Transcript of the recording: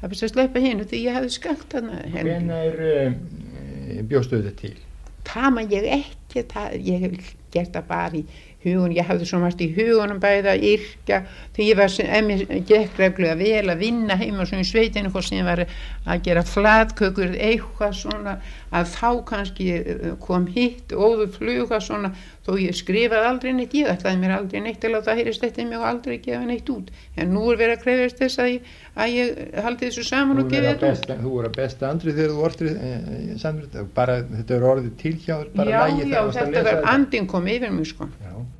það best að sleppa hinu því ég hafði skakt hana. Hvenær bjóstu þetta til? Það man ég ekki, ég hef gert það bara í hugun, ég hafði svo margt í hugunum bæði að yrkja, því ég var gekk reglulega vel að vinna heima svona í sveitinu hvort sem ég var að gera flatkökur eitthvað svona, að þá kannski kom hitt óður fluga svona, þó ég skrifaði aldrei neitt, ég ætlaði mér aldrei neitt til að það heyrist eftir mig og aldrei gefa neitt út, en nú verið að krefjast þess að ég haldi þessu saman og gefa þetta út. Þú voru að besta andri þegar þú orðið samrið, bara þetta er orðið til hjá þér, bara já, þetta var andinn kom yfir mig sko. Já.